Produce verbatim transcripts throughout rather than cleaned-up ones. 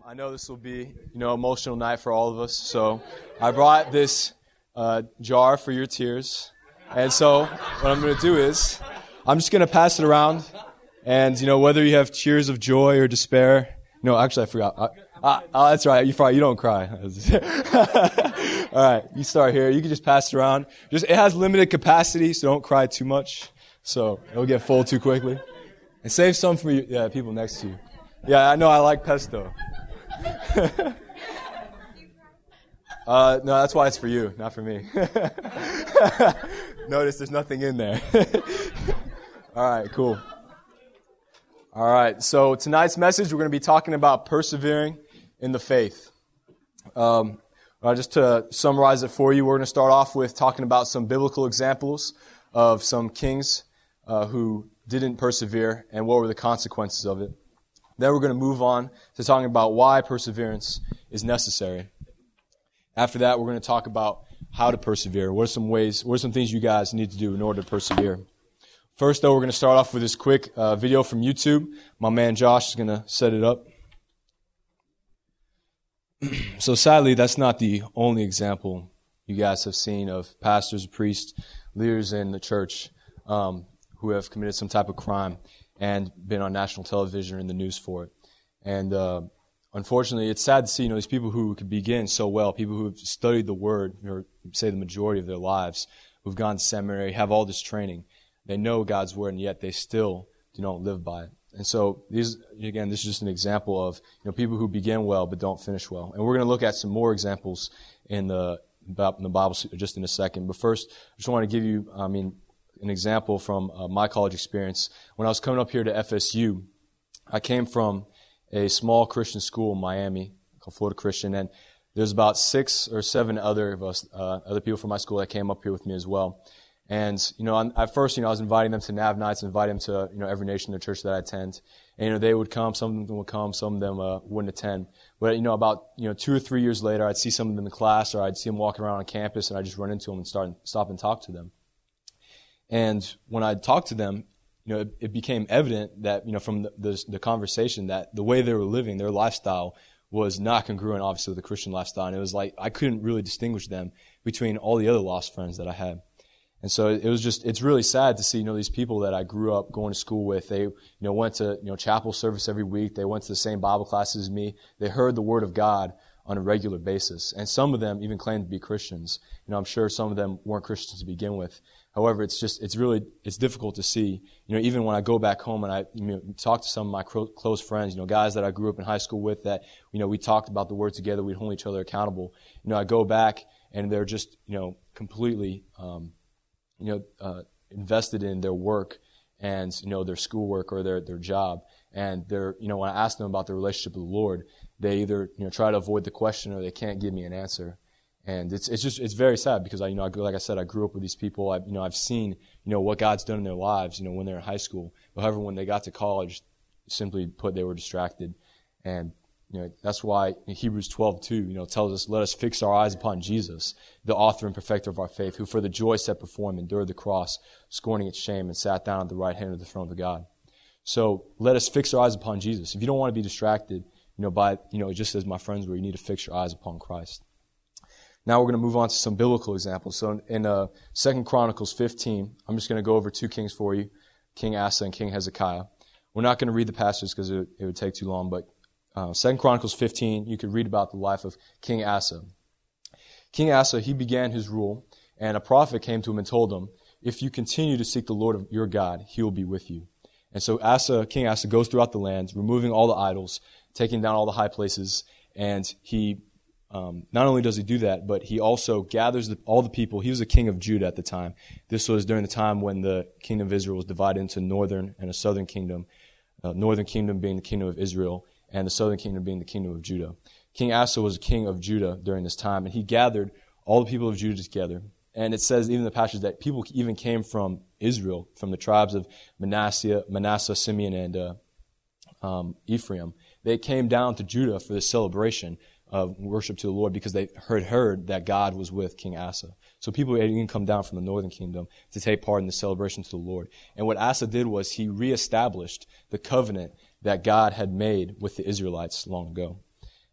I know this will be, you know, emotional night for all of us. So I brought this uh, jar for your tears. And so what I'm going to do is I'm just going to pass it around. And, you know, whether you have tears of joy or despair. No, actually, I forgot. I, I, oh, that's right. You probably, you don't cry. All right. You start here. You can just pass it around. Just, it has limited capacity, so don't cry too much. So it'll get full too quickly. And save some for you, yeah, people next to you. Yeah, I know I like pesto. uh, no, that's why it's for you, not for me. Notice there's nothing in there. All right, cool. All right, so tonight's message, we're going to be talking about persevering in the faith. Um, uh, just to summarize it for you, we're going to start off with talking about some biblical examples of some kings uh, who didn't persevere and what were the consequences of it. Then we're going to move on to talking about why perseverance is necessary. After that, we're going to talk about how to persevere. What are some ways, what are some things you guys need to do in order to persevere? First, though, we're going to start off with this quick uh, video from YouTube. My man Josh is going to set it up. So sadly, that's not the only example you guys have seen of pastors, priests, leaders in the church um, who have committed some type of crime and been on national television or in the news for it. And uh, unfortunately, it's sad to see, you know, these people who could begin so well, people who have studied the Word, or say the majority of their lives, who've gone to seminary, have all this training. They know God's Word, and yet they still do not live by it. And so, these again, this is just an example of, you know, people who begin well but don't finish well. And we're going to look at some more examples in the, in the Bible just in a second. But first, I just want to give you, I mean, an example from uh, my college experience. When I was coming up here to F S U, I came from a small Christian school in Miami called Florida Christian, and there's about six or seven other of us, uh, other people from my school that came up here with me as well. And, you know, at first, you know, I was inviting them to Nav Nights, inviting them to, you know, every nation in the church that I attend. And, you know, they would come, some of them would come, some of them uh, wouldn't attend. But, you know, about, you know, two or three years later, I'd see some of them in class, or I'd see them walking around on campus, and I'd just run into them and start, stop and talk to them. And when I talked to them, you know, it, it became evident that, you know, from the, the, the conversation that the way they were living, their lifestyle was not congruent, obviously, with the Christian lifestyle. And it was like I couldn't really distinguish them between all the other lost friends that I had. And so it was just, it's really sad to see, you know, these people that I grew up going to school with. They, you know, went to, you know, chapel service every week. They went to the same Bible classes as me. They heard the Word of God on a regular basis. And some of them even claimed to be Christians. You know, I'm sure some of them weren't Christians to begin with. However, it's just, it's really, it's difficult to see, you know, even when I go back home and I, you know, talk to some of my close friends, you know, guys that I grew up in high school with that, you know, we talked about the Word together, we'd hold each other accountable. You know, I go back and they're just, you know, completely, um, you know, uh, invested in their work and, you know, their schoolwork or their, their job. And they're, you know, when I ask them about their relationship with the Lord, they either, you know, try to avoid the question or they can't give me an answer. And it's it's just it's very sad because I you know I, like I said I grew up with these people. I you know I've seen you know what God's done in their lives you know when they're in high school. But however, when they got to college, simply put, they were distracted, and you know that's why Hebrews twelve two you know tells us, let us fix our eyes upon Jesus, the author and perfecter of our faith, who for the joy set before him endured the cross, scorning its shame, and sat down at the right hand of the throne of God. So let us fix our eyes upon Jesus. If you don't want to be distracted, you know by you know just as my friends were, you need to fix your eyes upon Christ. Now we're going to move on to some biblical examples. So in uh, Second Chronicles fifteen, I'm just going to go over two kings for you, King Asa and King Hezekiah. We're not going to read the passages because it, it would take too long, but uh, Second Chronicles fifteen, you could read about the life of King Asa. King Asa, he began his rule, and a prophet came to him and told him, if you continue to seek the Lord your God, he will be with you. And so Asa, King Asa goes throughout the land, removing all the idols, taking down all the high places, and he Um, not only does he do that, but he also gathers the, all the people. He was a king of Judah at the time. This was during the time when the kingdom of Israel was divided into northern and a southern kingdom. Uh, northern kingdom being the kingdom of Israel, and the southern kingdom being the kingdom of Judah. King Asa was a king of Judah during this time, and he gathered all the people of Judah together. And it says, even in the passage, that people even came from Israel, from the tribes of Manasseh, Manasseh, Simeon, and uh, um, Ephraim. They came down to Judah for this celebration of worship to the Lord because they heard heard that God was with King Asa. So people had even come down from the northern kingdom to take part in the celebration to the Lord. And what Asa did was he reestablished the covenant that God had made with the Israelites long ago.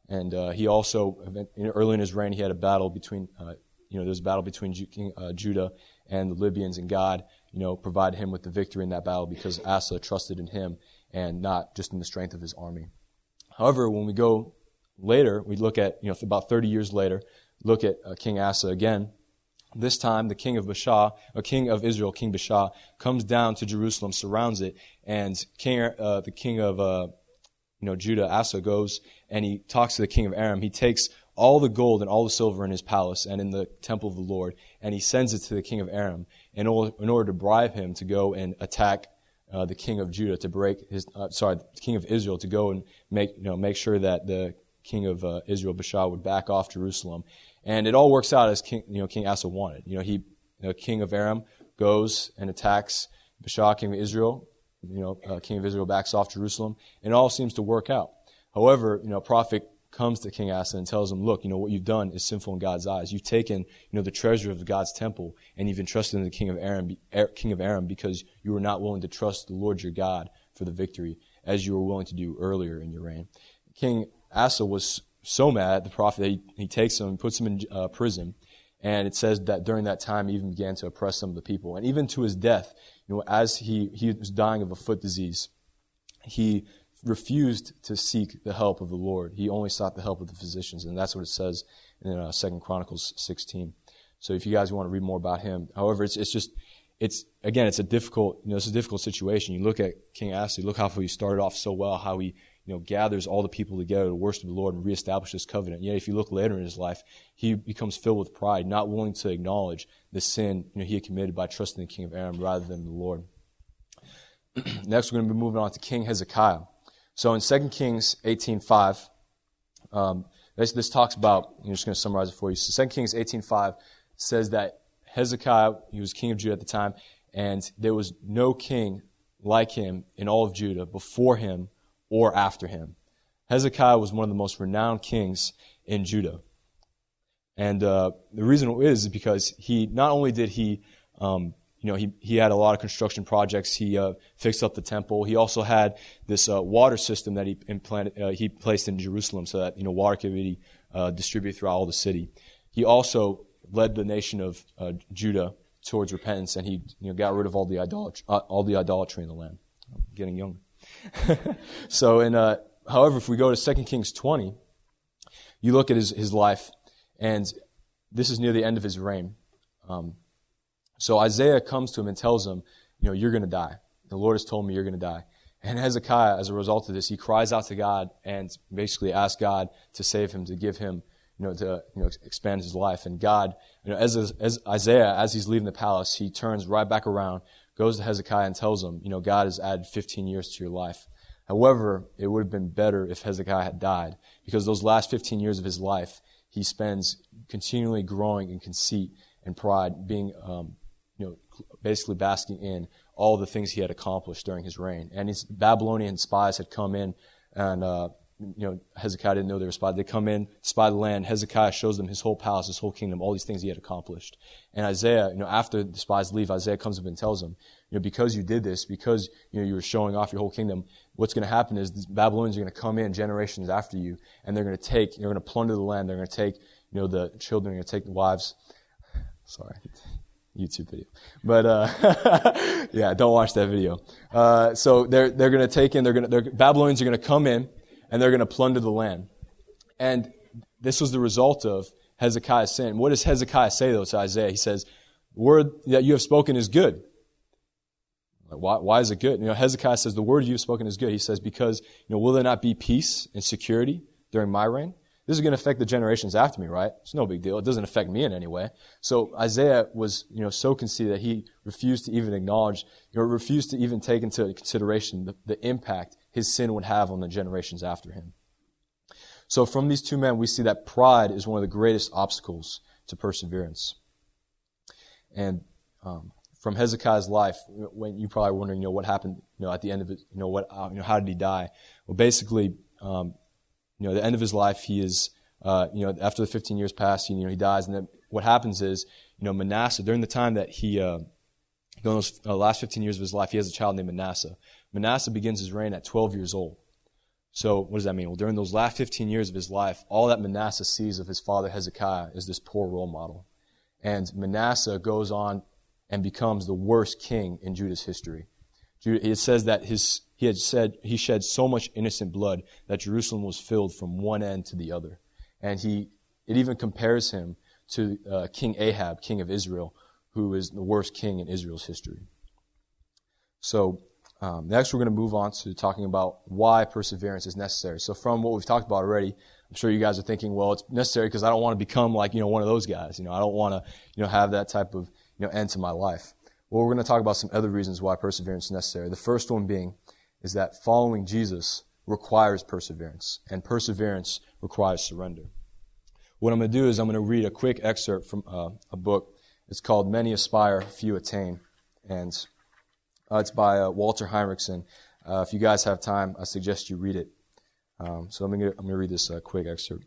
And uh, he also, early in his reign, he had a battle between, uh, you know, there was a battle between Ju- King, uh, Judah and the Libyans, and God, you know, provided him with the victory in that battle because Asa trusted in him and not just in the strength of his army. However, when we go later, we look at, you know, about thirty years later, look at uh, King Asa again. This time, the king of Baasha, a king of Israel, King Baasha, comes down to Jerusalem, surrounds it, and king, uh, the king of, uh, you know, Judah, Asa, goes and he talks to the king of Aram. He takes all the gold and all the silver in his palace and in the temple of the Lord, and he sends it to the king of Aram in order, in order to bribe him to go and attack uh, the king of Judah, to break his, uh, sorry, the king of Israel, to go and make, you know, make sure that the king of uh, Israel, Baasha, would back off Jerusalem. And it all works out as King, you know, King Asa wanted. You know, he, you know, king of Aram goes and attacks Baasha, king of Israel. You know, uh, king of Israel backs off Jerusalem, and it all seems to work out. However, you know, a prophet comes to King Asa and tells him, look, you know, what you've done is sinful in God's eyes. You've taken, you know, the treasure of God's temple, and you've entrusted in the king of Aram, king of Aram, because you were not willing to trust the Lord your God for the victory, as you were willing to do earlier in your reign. King Asa was so mad at the prophet that he, he takes him and puts him in uh, prison. And it says that during that time, he even began to oppress some of the people. And even to his death, you know, as he, he was dying of a foot disease, he refused to seek the help of the Lord. He only sought the help of the physicians. And that's what it says in uh, Second Chronicles sixteen. So if you guys want to read more about him. However, it's it's just, it's, again, it's a difficult, you know, it's a difficult situation. You look at King Asa, look how he started off so well, how he, you know, gathers all the people together to worship the Lord and reestablish this covenant. Yet if you look later in his life, he becomes filled with pride, not willing to acknowledge the sin, you know, he had committed by trusting the king of Aram rather than the Lord. Next, we're going to be moving on to King Hezekiah. So in Second Kings eighteen five, um, this, this talks about, I'm just going to summarize it for you. So Second Kings eighteen five says that Hezekiah, he was king of Judah at the time, and there was no king like him in all of Judah before him or after him. Hezekiah was one of the most renowned kings in Judah. And uh, the reason is because he, not only did he, um, you know, he, he had a lot of construction projects, he uh, fixed up the temple, he also had this uh, water system that he implanted, uh, he placed in Jerusalem so that, you know, water could be uh, distributed throughout all the city. He also led the nation of uh, Judah towards repentance, and he, you know, got rid of all the idolatry, uh, all the idolatry in the land. I'm getting younger. So, in uh, however, if we go to Second Kings twenty, you look at his, his life, and this is near the end of his reign. Um, so Isaiah comes to him and tells him, you know, you're going to die. The Lord has told me you're going to die. And Hezekiah, as a result of this, he cries out to God and basically asks God to save him, to give him, you know, to you know expand his life. And God, you know, as as Isaiah, as he's leaving the palace, he turns right back around, goes to Hezekiah and tells him, you know, God has added fifteen years to your life. However, it would have been better if Hezekiah had died, because those last fifteen years of his life, he spends continually growing in conceit and pride, being, um, you know, basically basking in all the things he had accomplished during his reign. And his Babylonian spies had come in, and uh, you know, Hezekiah didn't know they were spies. They come in, spy the land. Hezekiah shows them his whole palace, his whole kingdom, all these things he had accomplished. And Isaiah, you know, after the spies leave, Isaiah comes up and tells them, you know, because you did this, because, you know, you were showing off your whole kingdom, what's going to happen is the Babylonians are going to come in generations after you, and they're going to take, they're going to plunder the land. They're going to take, you know, the children, they're going to take the wives. Sorry. YouTube video. But, uh, yeah, don't watch that video. Uh, so they're, they're going to take in, they're going to, they're, Babylonians are going to come in, and they're going to plunder the land. And this was the result of Hezekiah's sin. What does Hezekiah say, though, to Isaiah? He says, the word that you have spoken is good. Why, why is it good? You know, Hezekiah says, the word you have spoken is good. He says, because, you know, will there not be peace and security during my reign? This is going to affect the generations after me, right? It's no big deal. It doesn't affect me in any way. So Isaiah was, you know, so conceited that he refused to even acknowledge, you know, refused to even take into consideration the, the impact his sin would have on the generations after him. So from these two men, we see that pride is one of the greatest obstacles to perseverance. And um, from Hezekiah's life, when you're probably wondering, you know, what happened, you know, at the end of it, you know, what, uh, you know, how did he die? Well, basically, um, you know, at the end of his life, he is, uh, you know, after the fifteen years pass, you know, he dies. And then what happens is, you know, Manasseh, during the time that he, uh, during those uh, last fifteen years of his life, he has a child named Manasseh. Manasseh begins his reign at twelve years old. So what does that mean? Well, during those last fifteen years of his life, all that Manasseh sees of his father Hezekiah is this poor role model. And Manasseh goes on and becomes the worst king in Judah's history. It says that his he had said he shed so much innocent blood that Jerusalem was filled from one end to the other. And he it even compares him to uh, King Ahab, king of Israel, who is the worst king in Israel's history. So um, next we're going to move on to talking about why perseverance is necessary. So from what we've talked about already, I'm sure you guys are thinking, well, it's necessary because I don't want to become like, you know, one of those guys. You know, I don't want to, you know, have that type of, you know, end to my life. Well, we're going to talk about some other reasons why perseverance is necessary. The first one being is that following Jesus requires perseverance, and perseverance requires surrender. What I'm going to do is I'm going to read a quick excerpt from uh, a book. It's called Many Aspire, Few Attain, and uh, it's by uh, Walter Heinrichsen. Uh, if you guys have time, I suggest you read it. Um, so I'm going to I'm going to read this uh, quick excerpt.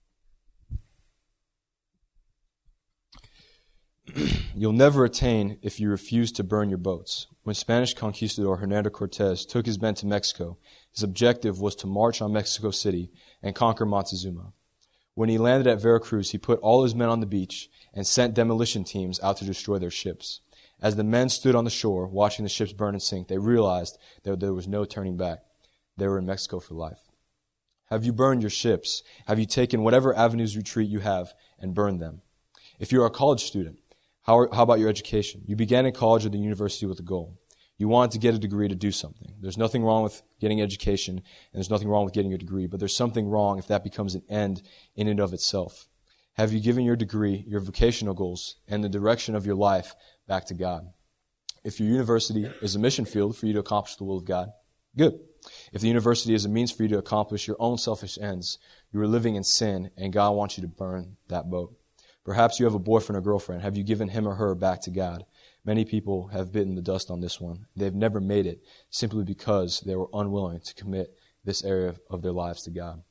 You'll never attain if you refuse to burn your boats. When Spanish conquistador Hernando Cortez took his men to Mexico, his objective was to march on Mexico City and conquer Montezuma. When he landed at Veracruz, he put all his men on the beach and sent demolition teams out to destroy their ships. As the men stood on the shore, watching the ships burn and sink, they realized that there was no turning back. They were in Mexico for life. Have you burned your ships? Have you taken whatever avenues of retreat you have and burned them? If you are a college student, How, are, how about your education? You began in college or the university with a goal. You wanted to get a degree to do something. There's nothing wrong with getting education, and there's nothing wrong with getting a degree, but there's something wrong if that becomes an end in and of itself. Have you given your degree, your vocational goals, and the direction of your life back to God? If your university is a mission field for you to accomplish the will of God, good. If the university is a means for you to accomplish your own selfish ends, you are living in sin, and God wants you to burn that boat. Perhaps you have a boyfriend or girlfriend. Have you given him or her back to God? Many people have bitten the dust on this one. They've never made it simply because they were unwilling to commit this area of their lives to God.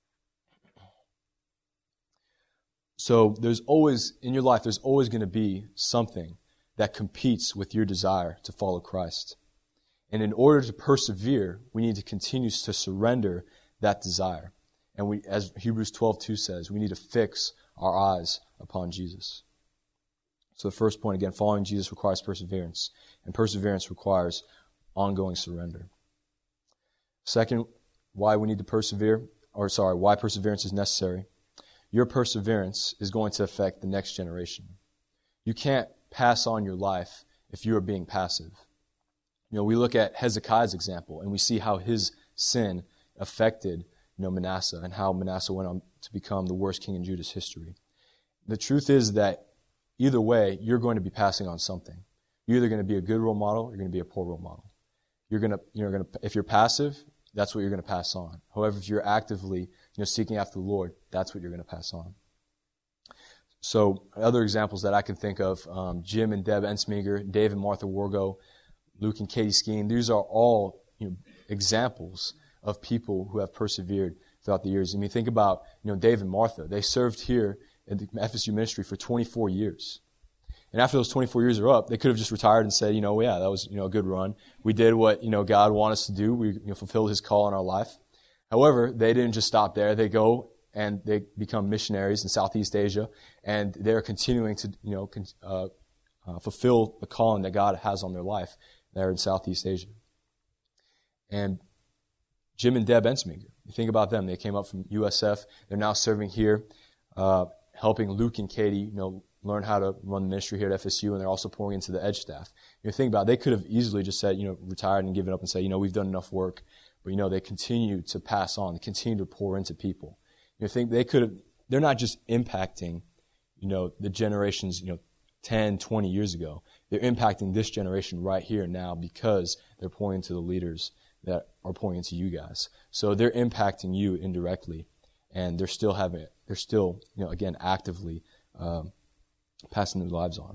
So there's always, in your life, there's always going to be something that competes with your desire to follow Christ. And in order to persevere, we need to continue to surrender that desire. And we, as Hebrews twelve two says, we need to fix our eyes upon Jesus. So the first point, again, following Jesus requires perseverance, and perseverance requires ongoing surrender. Second, why we need to persevere, or sorry, why perseverance is necessary. Your perseverance is going to affect the next generation. You can't pass on your life if you are being passive. You know, we look at Hezekiah's example, and we see how his sin affected You know, Manasseh, and how Manasseh went on to become the worst king in Judah's history. The truth is that either way, you're going to be passing on something. You're either going to be a good role model, or you're going to be a poor role model. You're going to, you're going to, if you're passive, that's what you're going to pass on. However, if you're actively, you know, seeking after the Lord, that's what you're going to pass on. So, other examples that I can think of: um, Jim and Deb Ensminger, Dave and Martha Wargo, Luke and Katie Skeen. These are all, you know, examples of people who have persevered throughout the years. I mean, think about, you know, Dave and Martha. They served here in the F S U ministry for twenty-four years. And after those twenty-four years are up, they could have just retired and said, you know, yeah, that was, you know, a good run. We did what, you know, God wanted us to do. We, you know, fulfilled His call in our life. However, they didn't just stop there. They go and they become missionaries in Southeast Asia, and they're continuing to, you know, uh, uh, fulfill the calling that God has on their life there in Southeast Asia. And Jim and Deb Ensminger, you think about them. They came up from U S F. They're now serving here, uh, helping Luke and Katie, you know, learn how to run the ministry here at F S U, and they're also pouring into the Edge staff. You know, think about it. They could have easily just said, you know, retired and given up and said, you know, we've done enough work. But, you know, they continue to pass on. They continue to pour into people. You know, think they could have, they're not just impacting, you know, the generations, you know, ten, twenty years ago. They're impacting this generation right here now because they're pointing to the leaders that are pointing to you guys. So they're impacting you indirectly, and they're still having it. They're still, you know, again, actively um, passing their lives on.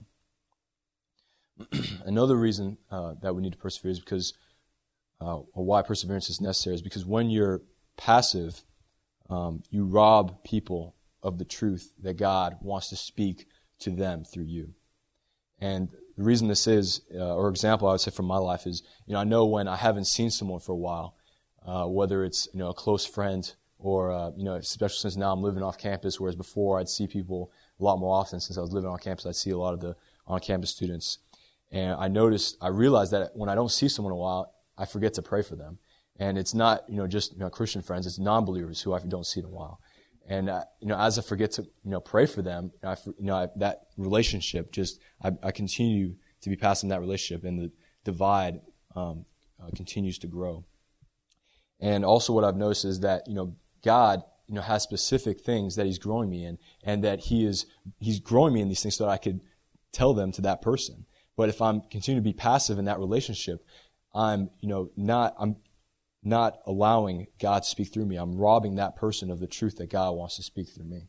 Another reason uh, that we need to persevere is because, uh, or why perseverance is necessary, is because when you're passive, um, you rob people of the truth that God wants to speak to them through you. And the reason this is, uh, or example I would say from my life is, you know, I know when I haven't seen someone for a while, uh, whether it's, you know, a close friend or, uh, you know, especially since now I'm living off campus, whereas before I'd see people a lot more often. Since I was living on campus, I'd see a lot of the on-campus students. And I noticed, I realized that when I don't see someone in a while, I forget to pray for them. And it's not, you know, just, you know, Christian friends, it's non-believers who I don't see in a while. And, uh, you know, as I forget to, you know, pray for them, I, you know, I, that relationship just, I, I continue to be passing that relationship, and the divide um, uh, continues to grow. And also what I've noticed is that, you know, God, you know, has specific things that He's growing me in, and that He is, He's growing me in these things so that I could tell them to that person. But if I'm continuing to be passive in that relationship, I'm, you know, not, I'm not allowing God to speak through me. I'm robbing that person of the truth that God wants to speak through me.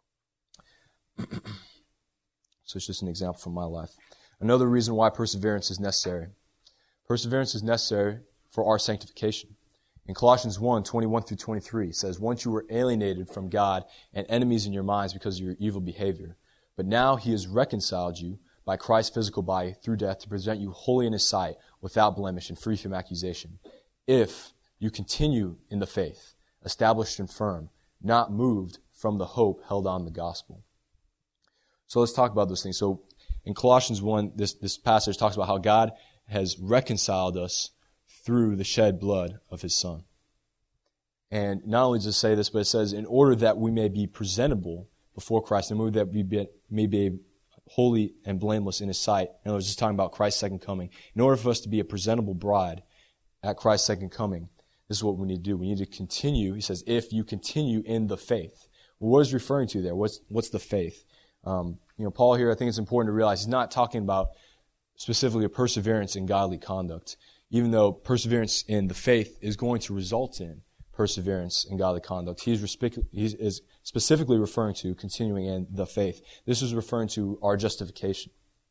So it's just an example from my life. Another reason why perseverance is necessary. Perseverance is necessary for our sanctification. In Colossians one, twenty-one through twenty-three, it says, "Once you were alienated from God and enemies in your minds because of your evil behavior, but now He has reconciled you by Christ's physical body through death to present you holy in His sight, without blemish and free from accusation. If you continue in the faith, established and firm, not moved from the hope held on the gospel." So let's talk about those things. So in Colossians one, this, this passage talks about how God has reconciled us through the shed blood of His Son. And not only does it say this, but it says, in order that we may be presentable before Christ, in order that we be, may be holy and blameless in His sight. In other words, it's talking about Christ's second coming. In order for us to be a presentable bride at Christ's second coming, this is what we need to do. We need to continue. He says, if you continue in the faith. Well, what is he referring to there? What's, what's the faith? Um, you know, Paul here, I think it's important to realize he's not talking about specifically a perseverance in godly conduct, even though perseverance in the faith is going to result in perseverance in godly conduct. He's, respec- he is specifically referring to continuing in the faith. This is referring to our justification.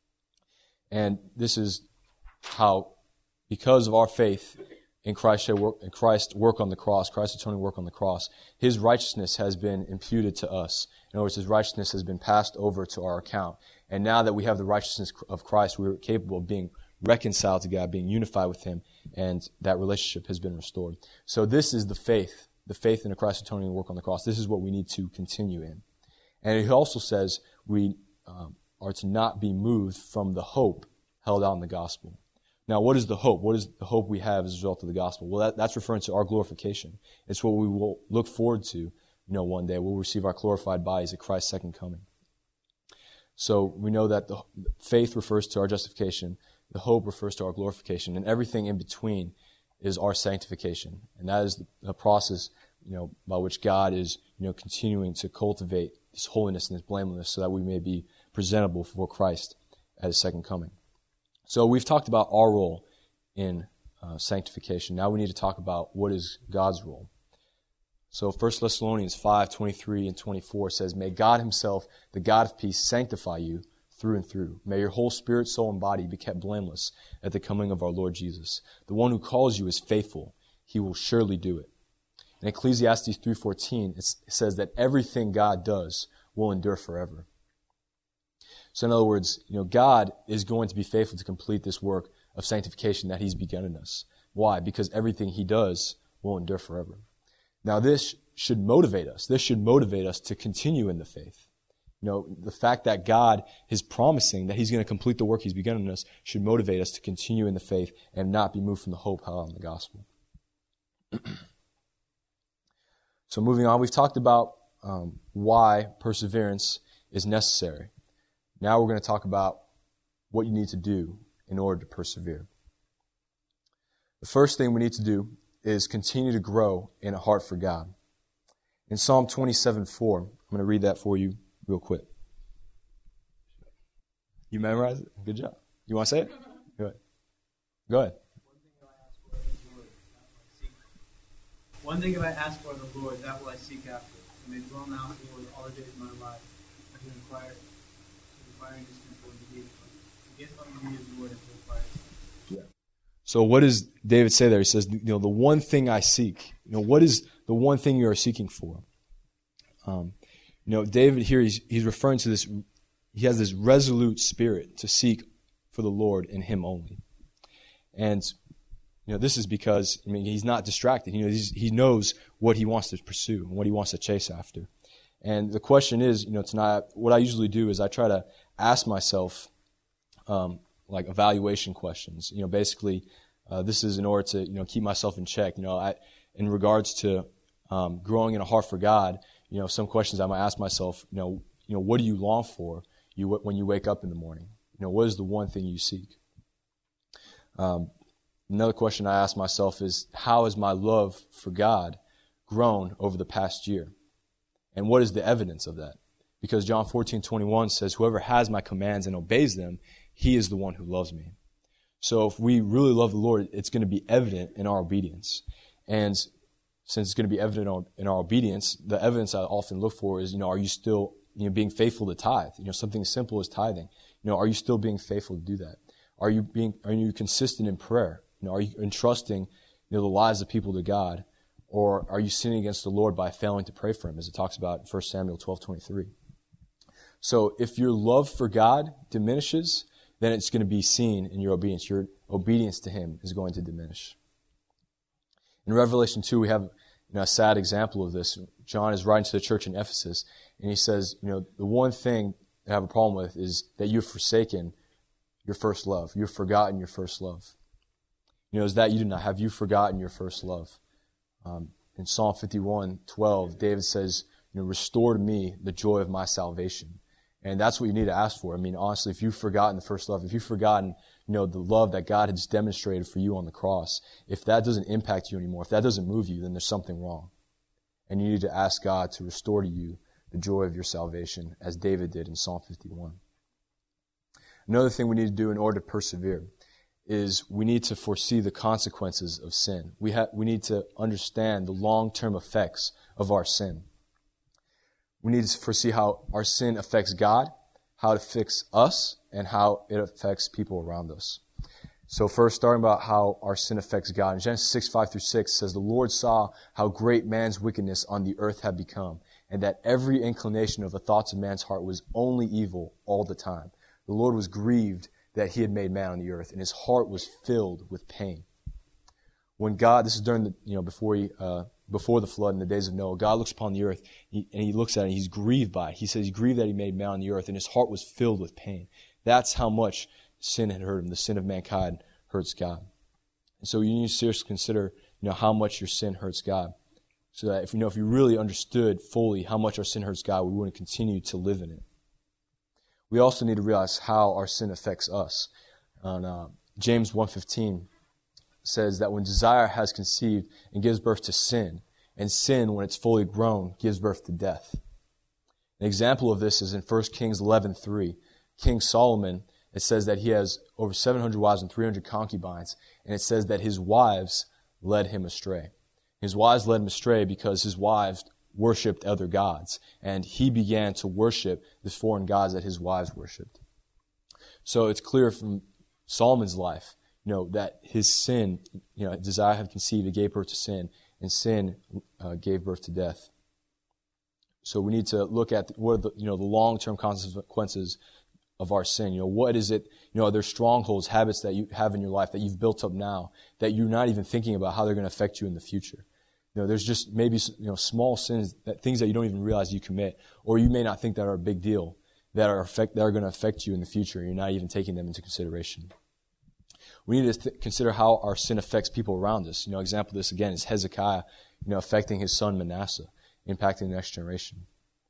And this is how, because of our faith in Christ's work, in Christ's work on the cross, Christ's atoning work on the cross, His righteousness has been imputed to us. In other words, His righteousness has been passed over to our account. And now that we have the righteousness of Christ, we're capable of being reconciled to God, being unified with Him, and that relationship has been restored. So this is the faith, the faith in the Christ's atoning work on the cross. This is what we need to continue in. And He also says we um, are to not be moved from the hope held out in the gospel. Now, what is the hope? What is the hope we have as a result of the gospel? Well, that, that's referring to our glorification. It's what we will look forward to, you know, one day. We'll receive our glorified bodies at Christ's second coming. So we know that the faith refers to our justification. The hope refers to our glorification, and everything in between is our sanctification. And that is the process, you know, by which God is, you know, continuing to cultivate this holiness and this blamelessness so that we may be presentable before Christ at His second coming. So we've talked about our role in uh, sanctification. Now we need to talk about what is God's role. So First Thessalonians five, twenty-three and twenty-four says, "May God Himself, the God of peace, sanctify you through and through. May your whole spirit, soul, and body be kept blameless at the coming of our Lord Jesus. The one who calls you is faithful. He will surely do it." In Ecclesiastes three fourteen, it says that everything God does will endure forever. So in other words, you know, God is going to be faithful to complete this work of sanctification that He's begun in us. Why? Because everything He does will endure forever. Now this should motivate us. This should motivate us to continue in the faith. You know, the fact that God is promising that He's going to complete the work He's begun in us should motivate us to continue in the faith and not be moved from the hope held in the gospel. So moving on, we've talked about um, why perseverance is necessary. Now we're going to talk about what you need to do in order to persevere. The first thing we need to do is continue to grow in a heart for God. In Psalm twenty-seven four, I'm going to read that for you real quick. You memorize it? Good job. You want to say it? Go ahead. Go ahead. One thing if I ask for the Lord, that will I seek after. I may dwell now in the Lord all the days of my life. I can inquire, inquiring His temple and the gate. To get from me His word and to inquire. Yeah. So what does David say there? He says, you know, the one thing I seek. You know, what is the one thing you are seeking for? Um, you know, David here, he's, he's referring to this, he has this resolute spirit to seek for the Lord in Him only. And, you You know, this is because, I mean, he's not distracted. You know, he's, he knows what he wants to pursue and what he wants to chase after. And the question is, you know, tonight, what I usually do is I try to ask myself, um, like evaluation questions. You know, basically, uh, this is in order to, you know, keep myself in check. You know, I, in regards to um, growing in a heart for God, you know, some questions I might ask myself, you know, you know, what do you long for you when you wake up in the morning? You know, what is the one thing you seek? Um, another question I ask myself is, how has my love for God grown over the past year? And what is the evidence of that? Because John fourteen twenty-one says, whoever has my commands and obeys them, he is the one who loves me. So if we really love the Lord, it's going to be evident in our obedience. And since it's going to be evident in our obedience, the evidence I often look for is, you know, are you still, you know, being faithful to tithe? You know, something as simple as tithing. You know, are you still being faithful to do that? Are you being, are you consistent in prayer? You know, are you entrusting, you know, the lives of people to God? Or are you sinning against the Lord by failing to pray for Him, as it talks about in First Samuel twelve twenty-three? So if your love for God diminishes, then it's going to be seen in your obedience. Your obedience to Him is going to diminish. In Revelation two, we have, you know, a sad example of this. John is writing to the church in Ephesus, and he says, you know, the one thing I have a problem with is that you've forsaken your first love. You've forgotten your first love. You know, is that you did not? Have you forgotten your first love? Um, in Psalm fifty-one twelve, David says, you know, restore to me the joy of my salvation. And that's what you need to ask for. I mean, honestly, if you've forgotten the first love, if you've forgotten, you know, the love that God has demonstrated for you on the cross, if that doesn't impact you anymore, if that doesn't move you, then there's something wrong. And you need to ask God to restore to you the joy of your salvation, as David did in Psalm fifty-one. Another thing we need to do in order to persevere is we need to foresee the consequences of sin. We ha- we need to understand the long-term effects of our sin. We need to foresee how our sin affects God, how it affects us, and how it affects people around us. So first, starting about how our sin affects God. In Genesis six, five through six, it says, the Lord saw how great man's wickedness on the earth had become, and that every inclination of the thoughts of man's heart was only evil all the time. The Lord was grieved that He had made man on the earth, and His heart was filled with pain. When God, this is during the, you know, before he, uh, before the flood in the days of Noah, God looks upon the earth, he, and He looks at it, and He's grieved by it. He says He's grieved that He made man on the earth, and His heart was filled with pain. That's how much sin had hurt Him. The sin of mankind hurts God. And so you need to seriously consider, you know, how much your sin hurts God. So that if you know, if you really understood fully how much our sin hurts God, we wouldn't continue to live in it. We also need to realize how our sin affects us. On, uh, James one fifteen says that when desire has conceived and gives birth to sin, and sin, when it's fully grown, gives birth to death. An example of this is in First Kings eleven three. King Solomon, it says that he has over seven hundred wives and three hundred concubines, and it says that his wives led him astray. His wives led him astray because his wives worshipped other gods, and he began to worship the foreign gods that his wives worshipped. So it's clear from Solomon's life, you know, that his sin, you know, desire had conceived, it gave birth to sin, and sin uh, gave birth to death. So we need to look at what are the, you know, the long-term consequences of our sin. You know, what is it, you know, are there strongholds, habits that you have in your life that you've built up now that you're not even thinking about how they're going to affect you in the future? You know, there's just maybe, you know, small sins, that things that you don't even realize you commit, or you may not think that are a big deal, that are affect, that are going to affect you in the future, and you're not even taking them into consideration. We need to th- consider how our sin affects people around us. You know, example of this again is Hezekiah, you know, affecting his son Manasseh, impacting the next generation.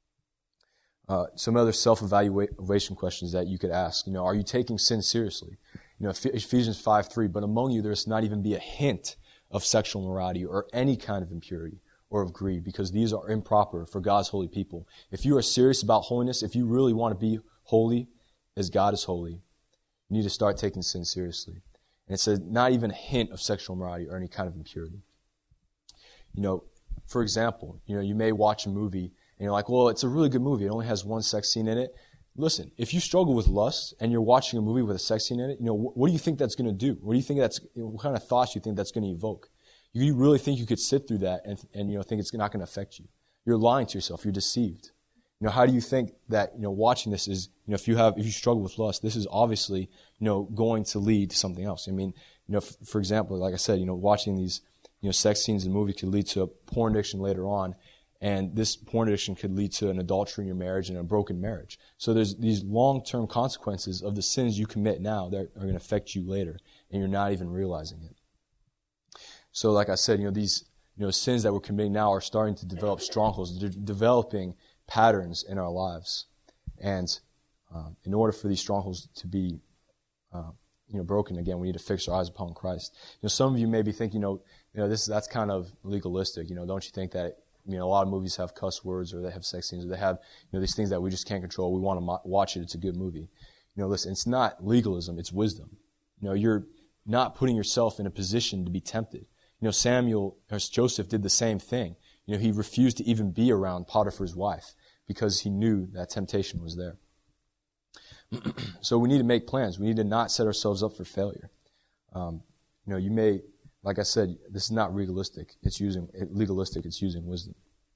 Uh, some other self-evaluation questions that you could ask. You know, are you taking sin seriously? You know, Ephesians five three, but among you there is not even be a hint of sexual immorality or any kind of impurity or of greed, because these are improper for God's holy people. If you are serious about holiness, if you really want to be holy as God is holy, you need to start taking sin seriously. And it says not even a hint of sexual immorality or any kind of impurity. You know, for example, you know, you may watch a movie and you're like, well, it's a really good movie. It only has one sex scene in it. Listen, if you struggle with lust and you're watching a movie with a sex scene in it, you know, what do you think that's going to do? What do you think that's, what kind of thoughts do you think that's going to evoke? You really think you could sit through that and, and you know, think it's not going to affect you? You're lying to yourself. You're deceived. You know, how do you think that, you know, watching this is, you know, if you have, if you struggle with lust, this is obviously, you know, going to lead to something else. I mean, you know, f- for example, like I said, you know, watching these, you know, sex scenes in movies could lead to a porn addiction later on. And this porn addiction could lead to an adultery in your marriage and a broken marriage. So there's these long-term consequences of the sins you commit now that are going to affect you later, and you're not even realizing it. So like I said, you know, these, you know, sins that we're committing now are starting to develop strongholds. They're developing patterns in our lives. And um, in order for these strongholds to be, uh, you know, broken again, we need to fix our eyes upon Christ. You know, some of you may be thinking, you know, you know, this that's kind of legalistic. You know, don't you think that, you know, a lot of movies have cuss words, or they have sex scenes, or they have, you know, these things that we just can't control. We want to mo- watch it. It's a good movie. You know, listen, it's not legalism. It's wisdom. You know, you're not putting yourself in a position to be tempted. You know, Samuel, or Joseph did the same thing. You know, he refused to even be around Potiphar's wife because he knew that temptation was there. So we need to make plans. We need to not set ourselves up for failure. Um, you know, you may... Like I said, this is not legalistic. It's using legalistic. It's using wisdom.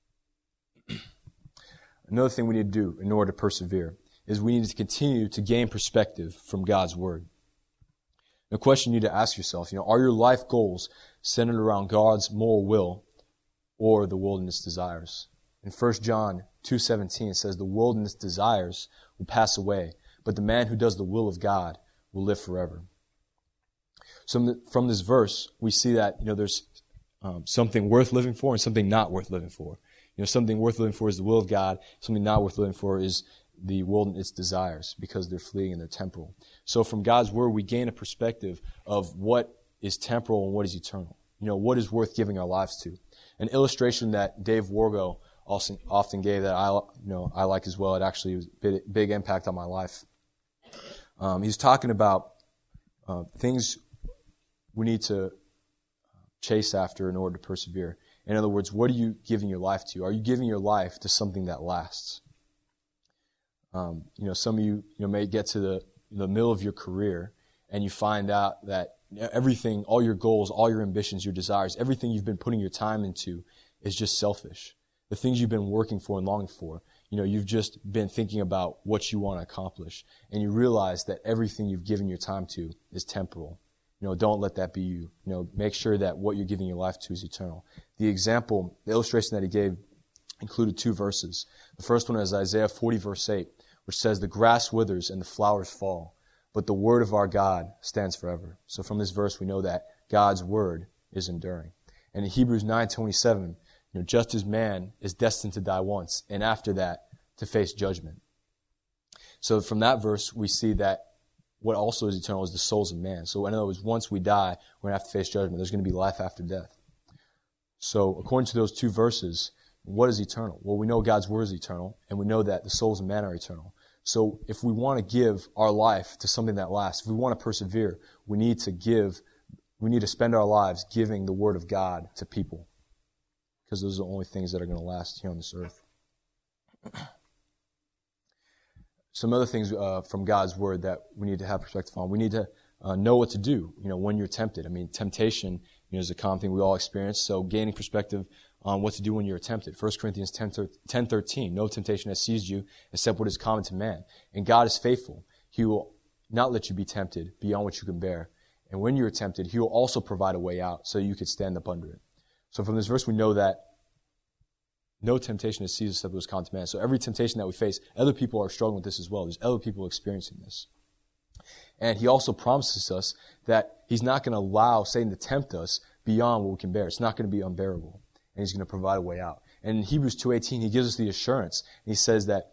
Another thing we need to do in order to persevere is we need to continue to gain perspective from God's Word. The question you need to ask yourself, you know, are your life goals centered around God's moral will or the wilderness desires? In First John two seventeen, it says, the wilderness desires will pass away, but the man who does the will of God will live forever. So from this verse, we see that, you know, there's um, something worth living for and something not worth living for. You know, something worth living for is the will of God. Something not worth living for is the world and its desires, because they're fleeting and they're temporal. So from God's Word, we gain a perspective of what is temporal and what is eternal. You know, what is worth giving our lives to. An illustration that Dave Wargo also often gave that I, you know, I like as well. It actually was a big, big impact on my life. Um, he's talking about uh, things we need to chase after in order to persevere. In other words, what are you giving your life to? Are you giving your life to something that lasts? Um, you know, some of you, you know, may get to the, the middle of your career and you find out that everything, all your goals, all your ambitions, your desires, everything you've been putting your time into is just selfish. The things you've been working for and longing for, you know, you've just been thinking about what you want to accomplish. And you realize that everything you've given your time to is temporal. You know, don't let that be you. You know, make sure that what you're giving your life to is eternal. The example, the illustration that he gave included two verses. The first one is Isaiah forty, verse eight, which says, the grass withers and the flowers fall, but the word of our God stands forever. So from this verse, we know that God's word is enduring. And in Hebrews nine twenty-seven, you know, just as man is destined to die once, and after that, to face judgment. So from that verse, we see that what also is eternal is the souls of man. So in other words, once we die, we're going to have to face judgment. There's going to be life after death. So according to those two verses, what is eternal? Well, we know God's word is eternal, and we know that the souls of man are eternal. So if we want to give our life to something that lasts, if we want to persevere, we need to give, we need to spend our lives giving the word of God to people, because those are the only things that are going to last here on this earth. Some other things uh, from God's word that we need to have perspective on. We need to uh, know what to do, you know, when you're tempted. I mean, temptation, you know, is a common thing we all experience. So gaining perspective on what to do when you're tempted. First Corinthians ten thirteen, no temptation has seized you except what is common to man. And God is faithful. He will not let you be tempted beyond what you can bear. And when you're tempted, He will also provide a way out so you could stand up under it. So from this verse, we know that no temptation has seized us except what is common to man. So every temptation that we face, other people are struggling with this as well. There's other people experiencing this. And He also promises us that He's not going to allow Satan to tempt us beyond what we can bear. It's not going to be unbearable. And He's going to provide a way out. And in Hebrews two eighteen, He gives us the assurance. And He says that,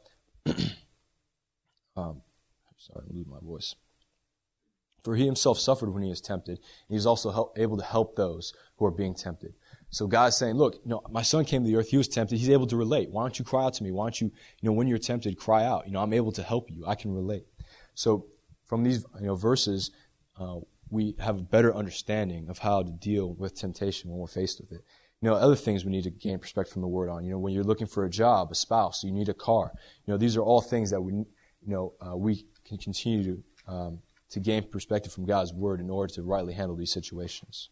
um, sorry, I lose my voice. For He Himself suffered when He was tempted. And He was also help, able to help those who are being tempted. So God's saying, look, you know, my son came to the earth. He was tempted. He's able to relate. Why don't you cry out to me? Why don't you, you know, when you're tempted, cry out. You know, I'm able to help you. I can relate. So from these, you know, verses, uh, we have a better understanding of how to deal with temptation when we're faced with it. You know, other things we need to gain perspective from the Word on. You know, when you're looking for a job, a spouse, you need a car. You know, these are all things that we, you know, uh, we can continue to um, to gain perspective from God's Word in order to rightly handle these situations.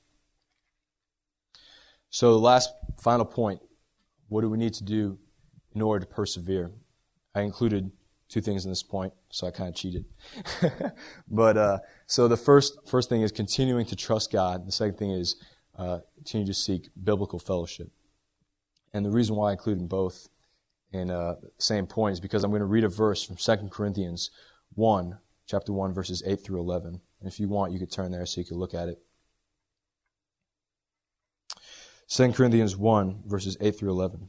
So the last, final point, what do we need to do in order to persevere? I included two things in this point, so I kind of cheated. but uh, so the first first thing is continuing to trust God. The second thing is uh, continue to seek biblical fellowship. And the reason why I included both in uh, the same point is because I'm going to read a verse from Second Corinthians one, chapter one, verses eight through eleven. And if you want, you could turn there so you could look at it. Second Corinthians one, verses eight through eleven.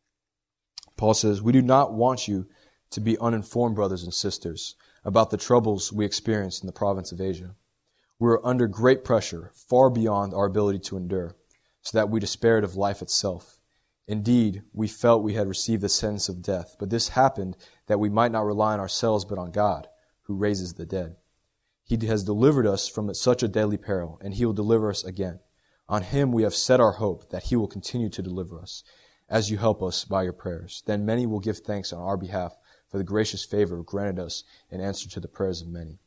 Paul says, "We do not want you to be uninformed, brothers and sisters, about the troubles we experienced in the province of Asia. We were under great pressure, far beyond our ability to endure, so that we despaired of life itself. Indeed, we felt we had received the sentence of death, but this happened that we might not rely on ourselves but on God, who raises the dead. He has delivered us from such a deadly peril, and He will deliver us again. On Him we have set our hope that He will continue to deliver us, as you help us by your prayers. Then many will give thanks on our behalf for the gracious favor granted us in answer to the prayers of many."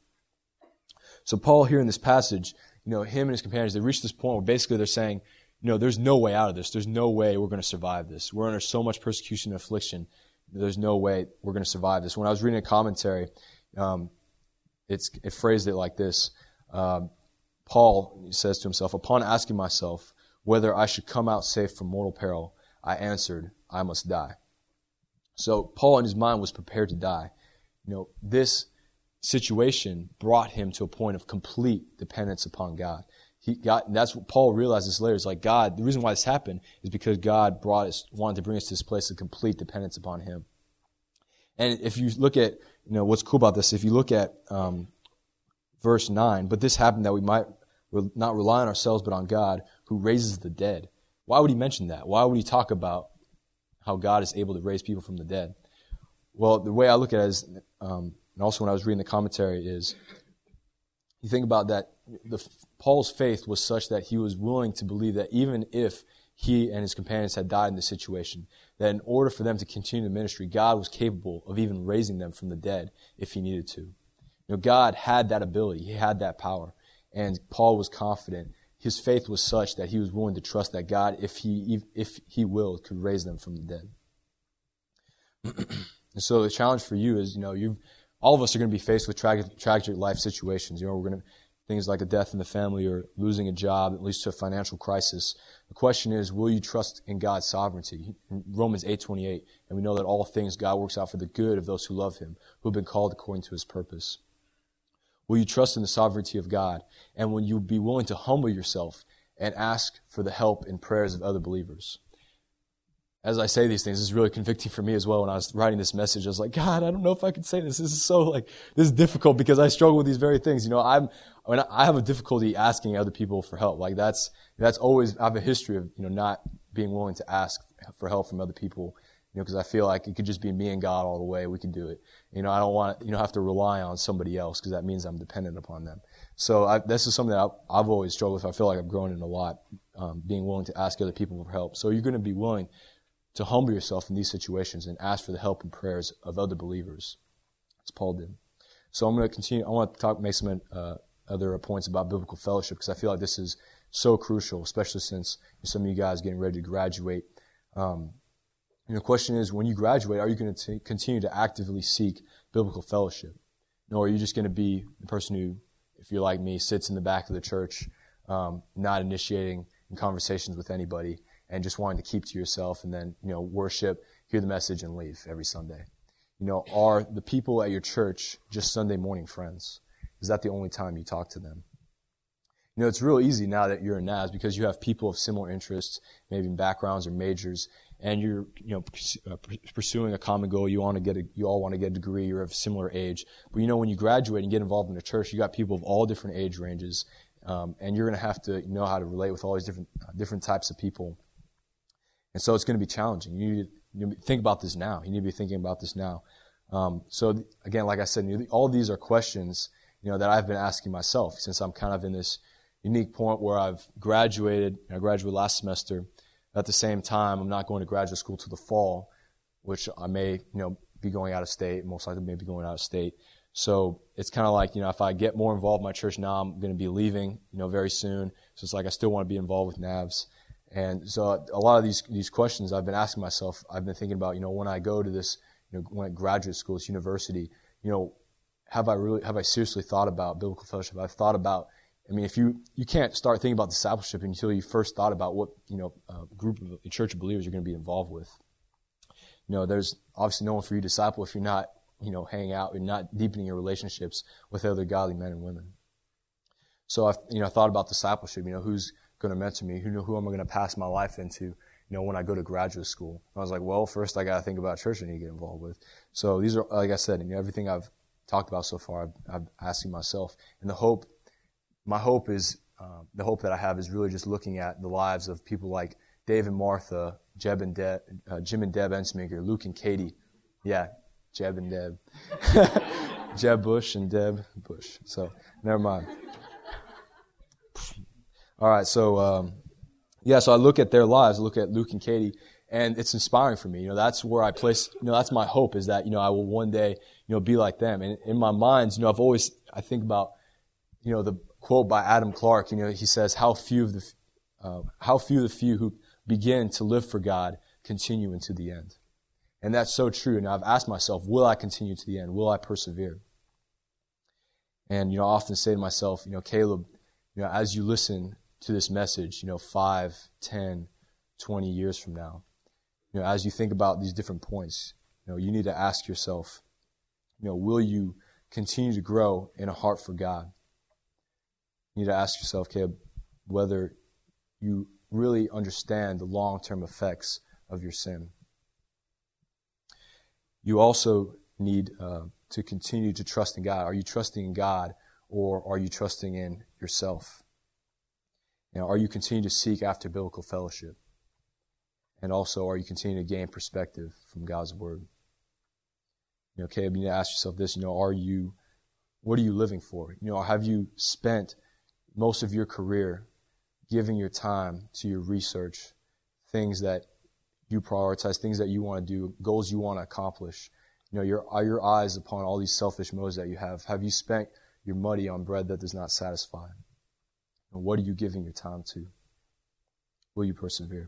So Paul here in this passage, you know, him and his companions, they reached this point where basically they're saying, you know, there's no way out of this. There's no way we're going to survive this. We're under so much persecution and affliction. There's no way we're going to survive this. When I was reading a commentary, um, it's, it phrased it like this. Um, Paul says to himself, "Upon asking myself whether I should come out safe from mortal peril, I answered, I must die." So Paul in his mind was prepared to die. You know, this situation brought him to a point of complete dependence upon God. He got, that's what Paul realized this later. It's like God, the reason why this happened is because God brought us, wanted to bring us to this place of complete dependence upon Him. And if you look at, you know, what's cool about this, if you look at um, verse nine, "But this happened that we might not rely on ourselves but on God, who raises the dead." Why would he mention that? Why would he talk about how God is able to raise people from the dead? Well, the way I look at it is, um, and also when I was reading the commentary, is you think about that, the, Paul's faith was such that he was willing to believe that even if he and his companions had died in this situation, that in order for them to continue the ministry, God was capable of even raising them from the dead if He needed to. You know, God had that ability. He had that power. And Paul was confident. His faith was such that he was willing to trust that God, if he if he willed, could raise them from the dead. And so the challenge for you is, you know, you all of us are going to be faced with tragic, tragic life situations. You know, we're going to things like a death in the family or losing a job, at least to a financial crisis. The question is, will you trust in God's sovereignty? In Romans eight twenty-eight, and we know that all things God works out for the good of those who love Him, who have been called according to His purpose. Will you trust in the sovereignty of God? And will you be willing to humble yourself and ask for the help and prayers of other believers? As I say these things, this is really convicting for me as well. When I was writing this message, I was like, God, I don't know if I can say this. This is so like, this is difficult because I struggle with these very things. You know, I'm, I mean, I have a difficulty asking other people for help. Like that's, that's always, I have a history of, you know, not being willing to ask for help from other people. You know, because I feel like it could just be me and God all the way. We can do it. You know, I don't want to, you know, have to rely on somebody else because that means I'm dependent upon them. So I, this is something that I, I've always struggled with. I feel like I've grown in a lot, um, being willing to ask other people for help. So you're going to be willing to humble yourself in these situations and ask for the help and prayers of other believers, as Paul did. So I'm going to continue. I want to talk, make some uh, other points about biblical fellowship because I feel like this is so crucial, especially since some of you guys are getting ready to graduate. Um, And the question is, when you graduate, are you going to continue to actively seek biblical fellowship? Or are you just going to be the person who, if you're like me, sits in the back of the church, um, not initiating conversations with anybody, and just wanting to keep to yourself and then, you know, worship, hear the message, and leave every Sunday? You know, are the people at your church just Sunday morning friends? Is that the only time you talk to them? You know, it's real easy now that you're in N A S because you have people of similar interests, maybe backgrounds or majors, and you're, you know, pursuing a common goal. You want to get a, you all want to get a degree. You're of a similar age. But you know, when you graduate and get involved in a church, you got people of all different age ranges, um, and you're going to have to know how to relate with all these different uh, different types of people. And so it's going to be challenging. You need to you know, think about this now. You need to be thinking about this now. Um, so again, like I said, you know, all of these are questions, you know, that I've been asking myself since I'm kind of in this unique point where I've graduated. I graduated last semester. At the same time, I'm not going to graduate school till the fall, which I may, you know, be going out of state, most likely maybe going out of state. So it's kind of like, you know, if I get more involved in my church now, I'm going to be leaving, you know, very soon. So it's like I still want to be involved with N A V S. And so a lot of these these questions I've been asking myself, I've been thinking about, you know, when I go to this, you know, when at graduate school, it's university, you know, have I really, have I seriously thought about biblical fellowship? I've thought about, I mean, if you, you can't start thinking about discipleship until you first thought about what, you know, uh, group of a church of believers you're going to be involved with. You know, there's obviously no one for you to disciple if you're not, you know, hanging out and not deepening your relationships with other godly men and women. So I, you know, I thought about discipleship. You know, who's going to mentor me? Who know who am I going to pass my life into? You know, when I go to graduate school. I was like, well, first I got to think about church I need to get involved with. So these are, like I said, you know, everything I've talked about so far, I've, I'm asking myself, and the hope, my hope is, uh, the hope that I have is really just looking at the lives of people like Dave and Martha, Jeb and Deb, uh, Jim and Deb Ensminger, Luke and Katie. Yeah, Jeb and Deb. Jeb Bush and Deb Bush. So, never mind. All right, so, um, yeah, so I look at their lives, I look at Luke and Katie, and it's inspiring for me. You know, that's where I place, you know, that's my hope is that, you know, I will one day, you know, be like them. And in my mind, you know, I've always, I think about, you know, the quote by Adam Clark, you know, he says, how few of the, uh, how few of the few who begin to live for God continue into the end. And that's so true. And I've asked myself, will I continue to the end? Will I persevere? And, you know, I often say to myself, you know, Caleb, you know, as you listen to this message, you know, five, ten, twenty years from now, you know, as you think about these different points, you know, you need to ask yourself, you know, will you continue to grow in a heart for God? You need to ask yourself, Caleb, whether you really understand the long-term effects of your sin. You also need uh, to continue to trust in God. Are you trusting in God, or are you trusting in yourself? You know, are you continuing to seek after biblical fellowship? And also, are you continuing to gain perspective from God's Word? You know, Caleb, you need to ask yourself this, you know, are you, what are you living for? You know, have you spent most of your career giving your time to your research, things that you prioritize, things that you want to do, goals you want to accomplish? You know, your, are your eyes upon all these selfish motives that you have? Have you spent your money on bread that does not satisfy? And what are you giving your time to? Will you persevere?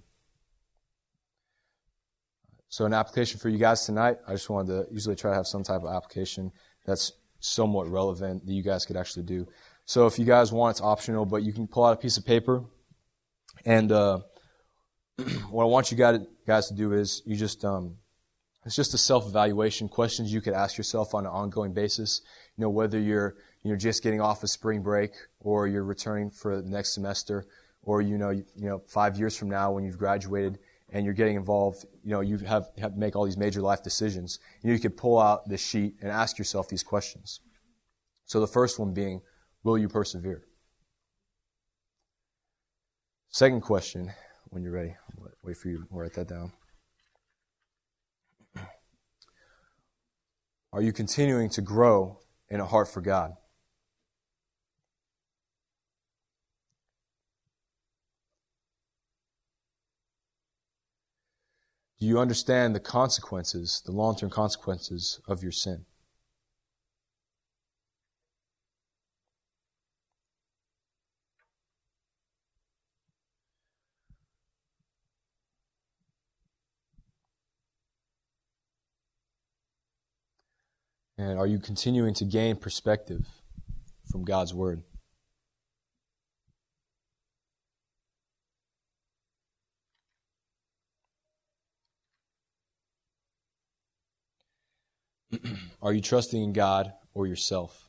So an application for you guys tonight, I just wanted to usually try to have some type of application that's somewhat relevant that you guys could actually do. So if you guys want, it's optional, but you can pull out a piece of paper. And uh, what I want you guys to do is you just, um, it's just a self-evaluation, questions you could ask yourself on an ongoing basis. You know, whether you're, you know, just getting off of spring break, or you're returning for the next semester, or, you know, you, you know, five years from now when you've graduated and you're getting involved, you know, you have, have to make all these major life decisions. You know, you could pull out this sheet and ask yourself these questions. So the first one being, will you persevere? Second question, when you're ready, I'll wait for you to write that down. Are you continuing to grow in a heart for God? Do you understand the consequences, the long-term consequences of your sin? And are you continuing to gain perspective from God's Word? Are you trusting in God or yourself?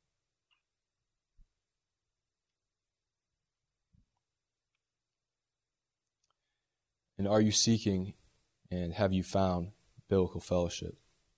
And are you seeking and have you found biblical fellowship?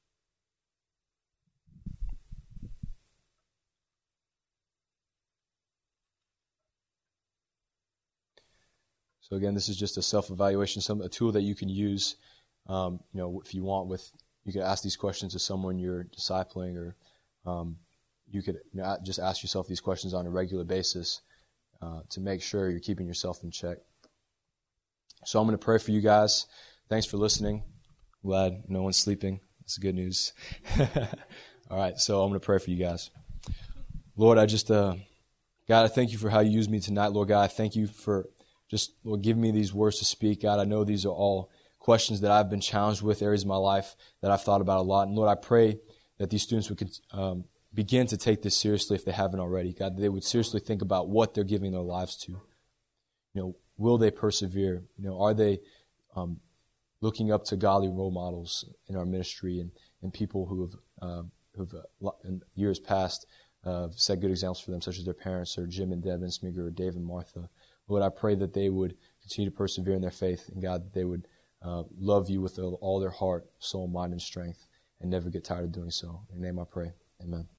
So again, this is just a self-evaluation, some a tool that you can use. Um, you know, if you want, with you could ask these questions to someone you're discipling, or um, you could you know, just ask yourself these questions on a regular basis uh, to make sure you're keeping yourself in check. So I'm going to pray for you guys. Thanks for listening. Glad no one's sleeping. That's good news. All right, so I'm going to pray for you guys. Lord, I just, uh, God, I thank you for how you used me tonight. Lord God, I thank you for just, Lord, give me these words to speak. God, I know these are all questions that I've been challenged with, areas of my life that I've thought about a lot. And Lord, I pray that these students would um, begin to take this seriously if they haven't already. God, that they would seriously think about what they're giving their lives to. You know, will they persevere? You know, are they um, looking up to godly role models in our ministry and, and people who have, uh, who've uh, in years past uh, set good examples for them, such as their parents or Jim and Deb and Smeager or Dave and Martha. Lord, I pray that they would continue to persevere in their faith, and God, that they would uh, love you with all their heart, soul, mind, and strength, and never get tired of doing so. In your name I pray. Amen.